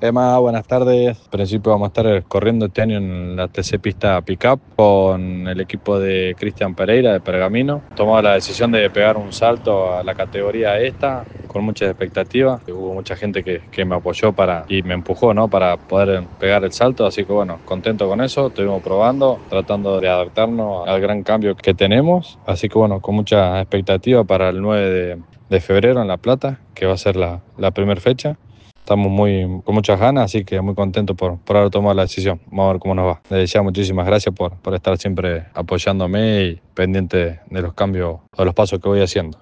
Emma, buenas tardes. En principio vamos a estar corriendo este año en la TC Pista Pickup con el equipo de Cristian Pereira de Pergamino. Tomamos la decisión de pegar un salto a la categoría esta con muchas expectativas. Hubo mucha gente que me apoyó y me empujó, ¿no? Para poder pegar el salto, así que bueno, contento con eso. Estuvimos probando, tratando de adaptarnos al gran cambio que tenemos. Así que bueno, con mucha expectativa para el 9 de febrero en La Plata, que va a ser la primera fecha. Estamos con muchas ganas, así que muy contentos por haber tomado la decisión. Vamos a ver cómo nos va. Les deseo muchísimas gracias por estar siempre apoyándome y pendiente de los cambios o los pasos que voy haciendo.